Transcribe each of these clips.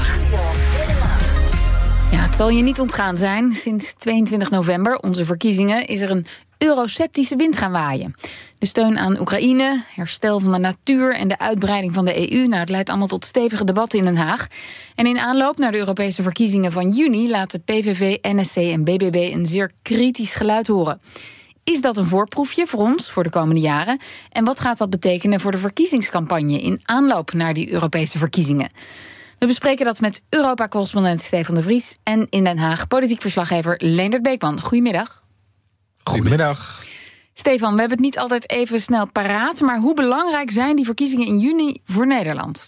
Haag. Ja, het zal je niet ontgaan zijn. Sinds 22 november, onze verkiezingen, is er een eurosceptische wind gaan waaien. De steun aan Oekraïne, herstel van de natuur en de uitbreiding van de EU... het leidt allemaal tot stevige debatten in Den Haag. En in aanloop naar de Europese verkiezingen van juni... laten PVV, NSC en BBB een zeer kritisch geluid horen. Is dat een voorproefje voor ons voor de komende jaren? En wat gaat dat betekenen voor de verkiezingscampagne... in aanloop naar die Europese verkiezingen? We bespreken dat met Europa-correspondent Stefan de Vries... en in Den Haag politiek verslaggever Leendert Beekman. Goedemiddag. Goedemiddag. Stefan, we hebben het niet altijd even snel paraat... maar hoe belangrijk zijn die verkiezingen in juni voor Nederland?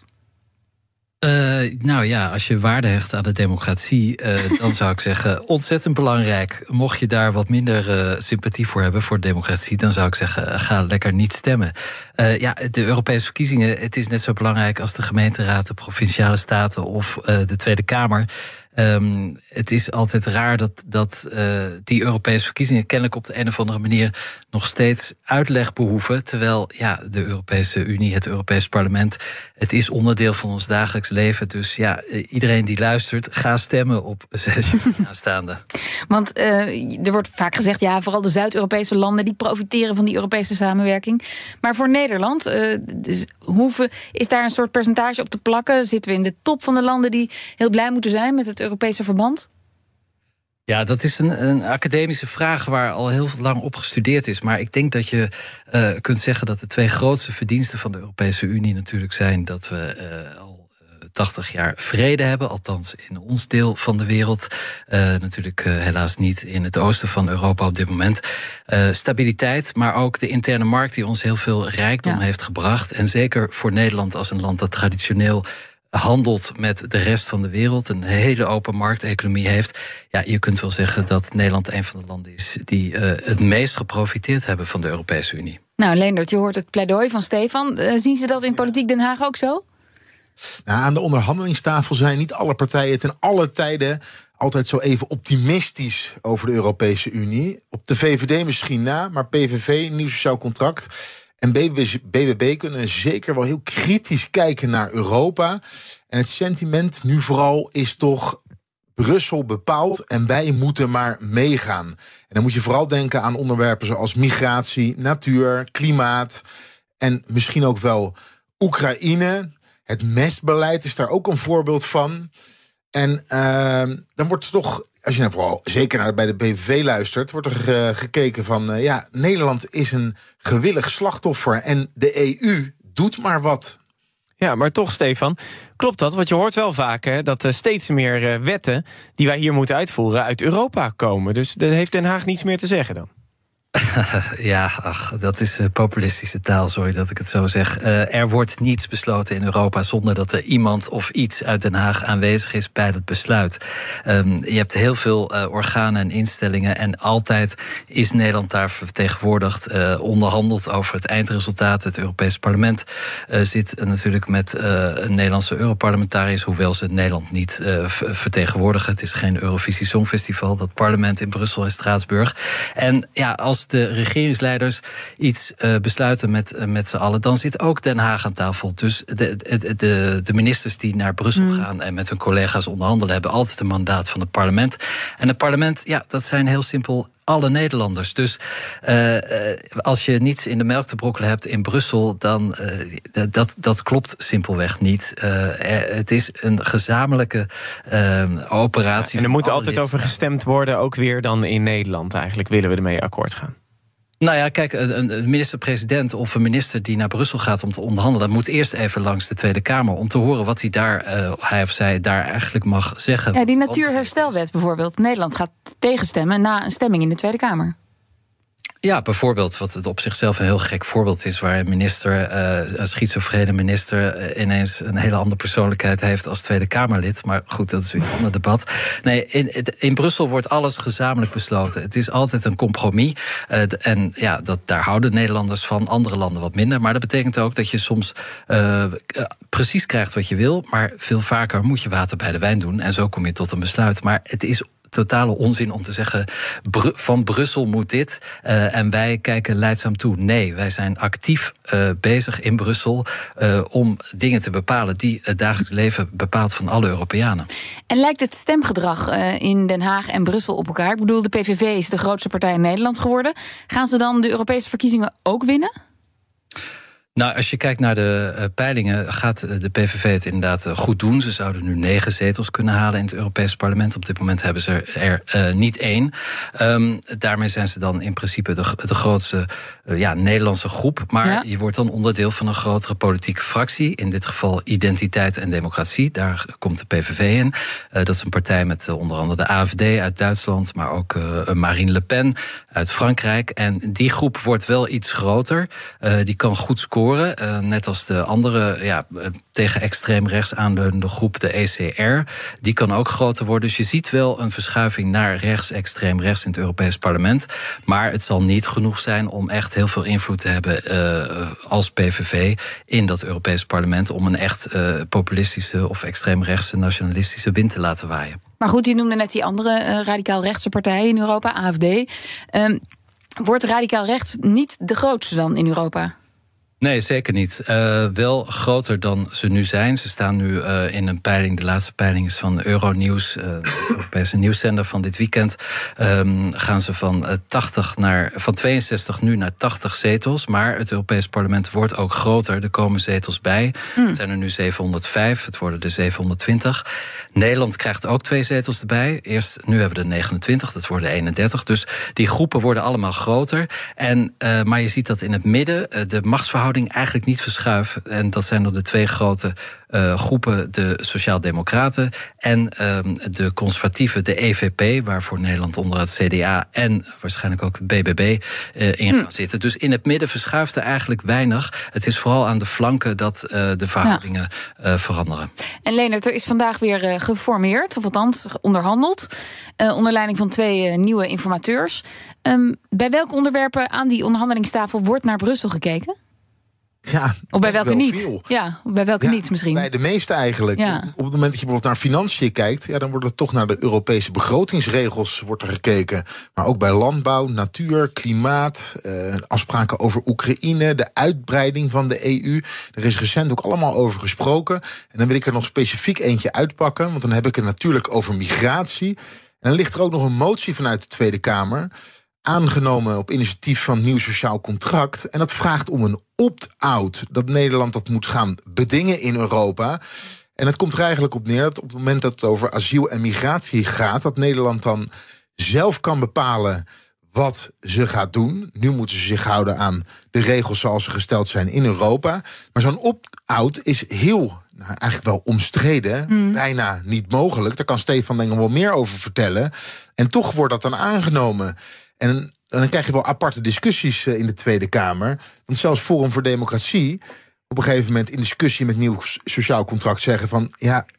Nou ja, als je waarde hecht aan de democratie... dan zou ik zeggen, ontzettend belangrijk. Mocht je daar wat minder sympathie voor hebben voor democratie... dan zou ik zeggen, ga lekker niet stemmen. De Europese verkiezingen, het is net zo belangrijk... als de gemeenteraad, de provinciale staten of de Tweede Kamer... Het is altijd raar dat die Europese verkiezingen... kennelijk op de een of andere manier nog steeds uitleg behoeven... terwijl de Europese Unie, het Europees Parlement... het is onderdeel van ons dagelijks leven. Dus iedereen die luistert, ga stemmen op 6 juni aanstaande. Want er wordt vaak gezegd... vooral de Zuid-Europese landen die profiteren van die Europese samenwerking. Maar voor Nederland, is daar een soort percentage op te plakken? Zitten we in de top van de landen die heel blij moeten zijn... met het Europese verband? Ja, dat is een academische vraag waar al heel lang op gestudeerd is. Maar ik denk dat je kunt zeggen dat de 2 grootste verdiensten van de Europese Unie natuurlijk zijn... dat we al 80 jaar vrede hebben, althans in ons deel van de wereld. Natuurlijk helaas niet in het oosten van Europa op dit moment. Stabiliteit, maar ook de interne markt die ons heel veel rijkdom heeft gebracht. En zeker voor Nederland als een land dat traditioneel... handelt met de rest van de wereld, een hele open markteconomie heeft. Ja, je kunt wel zeggen dat Nederland een van de landen is... die het meest geprofiteerd hebben van de Europese Unie. Nou, Leendert, je hoort het pleidooi van Stefan. Zien ze dat in Politiek Den Haag ook zo? Nou, aan de onderhandelingstafel zijn niet alle partijen ten alle tijden... altijd zo even optimistisch over de Europese Unie. Op de VVD misschien na, maar PVV, nieuw sociaal contract... en BBB kunnen zeker wel heel kritisch kijken naar Europa. En het sentiment nu vooral is toch... Brussel bepaalt en wij moeten maar meegaan. En dan moet je vooral denken aan onderwerpen zoals migratie, natuur, klimaat... en misschien ook wel Oekraïne. Het mestbeleid is daar ook een voorbeeld van. En dan wordt er toch... Als je nou vooral zeker bij de BBV luistert... wordt er gekeken van... Nederland is een gewillig slachtoffer... en de EU doet maar wat. Ja, maar toch, Stefan, klopt dat? Want je hoort wel vaak dat er steeds meer wetten... die wij hier moeten uitvoeren uit Europa komen. Dus daar heeft Den Haag niets meer te zeggen dan. Dat is populistische taal, sorry dat ik het zo zeg. Er wordt niets besloten in Europa zonder dat er iemand of iets uit Den Haag aanwezig is bij het besluit. Je hebt heel veel organen en instellingen en altijd is Nederland daar vertegenwoordigd, onderhandeld over het eindresultaat. Het Europees Parlement zit natuurlijk met een Nederlandse Europarlementariërs, hoewel ze Nederland niet vertegenwoordigen. Het is geen Eurovisie Songfestival, dat parlement in Brussel en Straatsburg. En als de regeringsleiders besluiten met z'n allen, dan zit ook Den Haag aan tafel. Dus de ministers die naar Brussel gaan en met hun collega's onderhandelen, hebben altijd een mandaat van het parlement. En het parlement, dat zijn heel simpel alle Nederlanders. Dus als je niets in de melk te brokkelen hebt in Brussel, dan dat klopt simpelweg niet. Het is een gezamenlijke operatie. En er moet altijd over gestemd worden, ook weer dan in Nederland eigenlijk, willen we ermee akkoord gaan. Nou ja, kijk, een minister-president of een minister die naar Brussel gaat om te onderhandelen, moet eerst even langs de Tweede Kamer om te horen wat hij of zij daar eigenlijk mag zeggen. Ja, die natuurherstelwet bijvoorbeeld. Nederland gaat tegenstemmen na een stemming in de Tweede Kamer. Ja, bijvoorbeeld, wat het op zichzelf een heel gek voorbeeld is, waar een minister, een schizofrene minister, ineens een hele andere persoonlijkheid heeft als Tweede Kamerlid. Maar goed, dat is weer een ander debat. Nee, in Brussel wordt alles gezamenlijk besloten. Het is altijd een compromis. En ja, daar houden Nederlanders van, andere landen wat minder. Maar dat betekent ook dat je soms precies krijgt wat je wil, maar veel vaker moet je water bij de wijn doen. En zo kom je tot een besluit. Maar het is totale onzin om te zeggen, van Brussel moet dit en wij kijken leidzaam toe. Nee, wij zijn actief bezig in Brussel om dingen te bepalen die het dagelijks leven bepaalt van alle Europeanen. En lijkt het stemgedrag in Den Haag en Brussel op elkaar? Ik bedoel, de PVV is de grootste partij in Nederland geworden. Gaan ze dan de Europese verkiezingen ook winnen? Nou, als je kijkt naar de peilingen, gaat de PVV het inderdaad goed doen. Ze zouden nu 9 zetels kunnen halen in het Europees Parlement. Op dit moment hebben ze er niet 1. Daarmee zijn ze dan in principe de grootste Nederlandse groep. Maar je wordt dan onderdeel van een grotere politieke fractie. In dit geval Identiteit en Democratie. Daar komt de PVV in. Dat is een partij met onder andere de AfD uit Duitsland, maar ook Marine Le Pen uit Frankrijk. En die groep wordt wel iets groter. Die kan goed scoren. Net als de andere tegen extreem rechts aanleunende groep, de ECR. Die kan ook groter worden. Dus je ziet wel een verschuiving naar rechts, extreem rechts in het Europees Parlement. Maar het zal niet genoeg zijn om echt heel veel invloed te hebben als PVV in dat Europees Parlement om een echt populistische of extreem rechtse nationalistische wind te laten waaien. Maar goed, je noemde net die andere radicaal rechtse partij in Europa, AfD. Wordt radicaal rechts niet de grootste dan in Europa? Nee, zeker niet. Wel groter dan ze nu zijn. Ze staan nu in een peiling. De laatste peiling is van Euronews, de Europese nieuwszender van dit weekend. Gaan ze van 62 nu naar 80 zetels. Maar het Europees Parlement wordt ook groter. Er komen zetels bij. Het zijn er nu 705. Het worden er 720. Nederland krijgt ook 2 zetels erbij. Nu hebben we er 29. Dat worden 31. Dus die groepen worden allemaal groter. Maar je ziet dat in het midden de machtsverhouding eigenlijk niet verschuift. En dat zijn dan de 2 grote groepen, de Sociaaldemocraten en de conservatieven, de EVP, waarvoor Nederland onder het CDA en waarschijnlijk ook het BBB in gaan zitten. Dus in het midden verschuift er eigenlijk weinig. Het is vooral aan de flanken dat de verhoudingen veranderen. En Leendert, er is vandaag weer geformeerd, of althans onderhandeld, onder leiding van 2 nieuwe informateurs. Bij welke onderwerpen aan die onderhandelingstafel wordt naar Brussel gekeken? Ja, of bij welke niet? Veel. Ja, bij welke niet misschien? Bij de meeste eigenlijk. Ja. Op het moment dat je bijvoorbeeld naar financiën kijkt, dan wordt er toch naar de Europese begrotingsregels wordt er gekeken. Maar ook bij landbouw, natuur, klimaat, afspraken over Oekraïne, de uitbreiding van de EU. Er is recent ook allemaal over gesproken. En dan wil ik er nog specifiek eentje uitpakken, want dan heb ik het natuurlijk over migratie. En dan ligt er ook nog een motie vanuit de Tweede Kamer, aangenomen op initiatief van Nieuw Sociaal Contract. En dat vraagt om een opt-out. Dat Nederland dat moet gaan bedingen in Europa. En het komt er eigenlijk op neer dat op het moment dat het over asiel en migratie gaat, dat Nederland dan zelf kan bepalen wat ze gaat doen. Nu moeten ze zich houden aan de regels zoals ze gesteld zijn in Europa. Maar zo'n opt-out is eigenlijk wel omstreden. Bijna niet mogelijk. Daar kan Stefan denk ik wel meer over vertellen. En toch wordt dat dan aangenomen. En dan krijg je wel aparte discussies in de Tweede Kamer. Want zelfs Forum voor Democratie op een gegeven moment in discussie met Nieuw Sociaal Contract zeggen van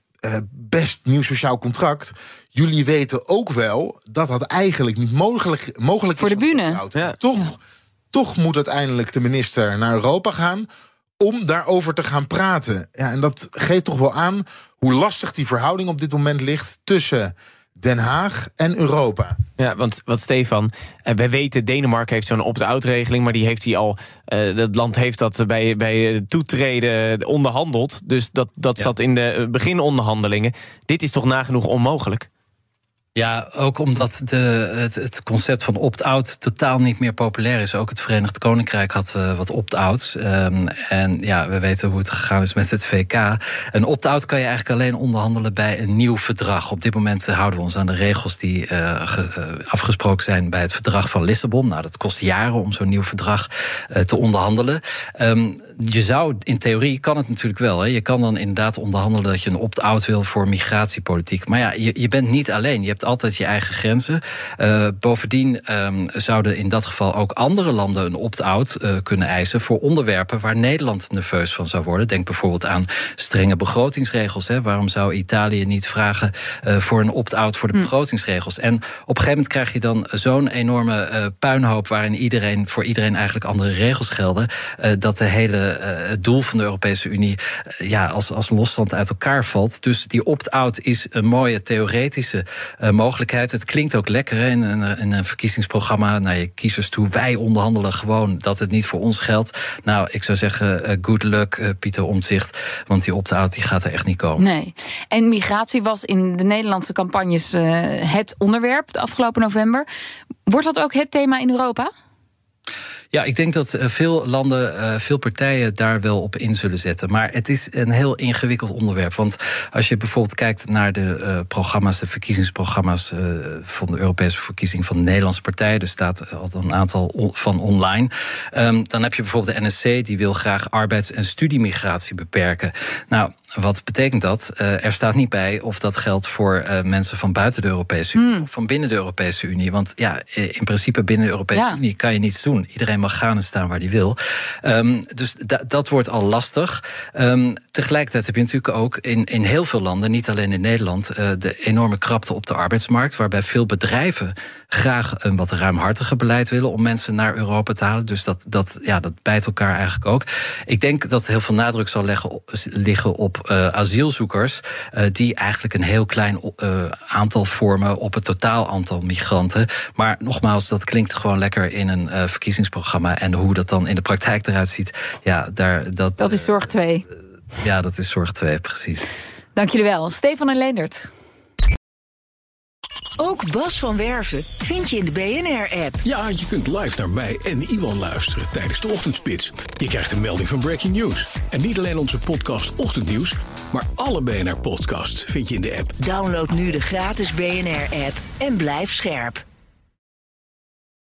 best Nieuw Sociaal Contract, jullie weten ook wel dat dat eigenlijk niet mogelijk voor is. De bühne. Ja. Toch moet uiteindelijk de minister naar Europa gaan om daarover te gaan praten. Ja, en dat geeft toch wel aan hoe lastig die verhouding op dit moment ligt tussen Den Haag en Europa. Ja, want Stefan, wij weten, Denemarken heeft zo'n opt-out-regeling, maar die heeft hij al. Het land heeft dat bij toetreden onderhandeld. Dus dat zat in de beginonderhandelingen. Dit is toch nagenoeg onmogelijk? Ja, ook omdat het concept van opt-out totaal niet meer populair is. Ook het Verenigd Koninkrijk had wat opt-outs. En we weten hoe het gegaan is met het VK. Een opt-out kan je eigenlijk alleen onderhandelen bij een nieuw verdrag. Op dit moment houden we ons aan de regels die afgesproken zijn bij het verdrag van Lissabon. Nou, dat kost jaren om zo'n nieuw verdrag te onderhandelen. Je zou, in theorie kan het natuurlijk wel. Hè. Je kan dan inderdaad onderhandelen dat je een opt-out wil voor migratiepolitiek. Maar ja, je bent niet alleen. Je hebt altijd je eigen grenzen. Bovendien zouden in dat geval ook andere landen een opt-out kunnen eisen voor onderwerpen waar Nederland nerveus van zou worden. Denk bijvoorbeeld aan strenge begrotingsregels. Hè. Waarom zou Italië niet vragen voor een opt-out voor de begrotingsregels? En op een gegeven moment krijg je dan zo'n enorme puinhoop waarin voor iedereen eigenlijk andere regels gelden, dat de hele het doel van de Europese Unie als losstand uit elkaar valt. Dus die opt-out is een mooie theoretische mogelijkheid. Het klinkt ook lekker hè, in een verkiezingsprogramma naar je kiezers toe. Wij onderhandelen gewoon dat het niet voor ons geldt. Nou, ik zou zeggen, good luck, Pieter Omtzigt. Want die opt-out die gaat er echt niet komen. Nee. En migratie was in de Nederlandse campagnes het onderwerp de afgelopen november. Wordt dat ook het thema in Europa? Ja, ik denk dat veel landen, veel partijen daar wel op in zullen zetten. Maar het is een heel ingewikkeld onderwerp. Want als je bijvoorbeeld kijkt naar de programma's, de verkiezingsprogramma's van de Europese verkiezing van de Nederlandse partijen, er staat al een aantal van online. Dan heb je bijvoorbeeld de NSC, die wil graag arbeids- en studiemigratie beperken. Nou, wat betekent dat? Er staat niet bij of dat geldt voor mensen van buiten de Europese Unie of van binnen de Europese Unie. Want ja, in principe binnen de Europese Unie kan je niets doen. Iedereen mag gaan en staan waar hij wil. Dus dat wordt al lastig. Tegelijkertijd heb je natuurlijk ook in heel veel landen, niet alleen in Nederland, de enorme krapte op de arbeidsmarkt, waarbij veel bedrijven graag een wat ruimhartiger beleid willen om mensen naar Europa te halen. Dus dat bijt elkaar eigenlijk ook. Ik denk dat heel veel nadruk zal liggen op asielzoekers, die eigenlijk een heel klein aantal vormen op het totaal aantal migranten. Maar nogmaals, dat klinkt gewoon lekker in een verkiezingsprogramma. En hoe dat dan in de praktijk eruit ziet, dat is zorg 2. Ja, dat is zorg 2, precies. Dank jullie wel. Stefan en Leendert. Ook Bas van Werven vind je in de BNR-app. Ja, je kunt live naar mij en Iwan luisteren tijdens de ochtendspits. Je krijgt een melding van Breaking News. En niet alleen onze podcast Ochtendnieuws, maar alle BNR-podcasts vind je in de app. Download nu de gratis BNR-app en blijf scherp.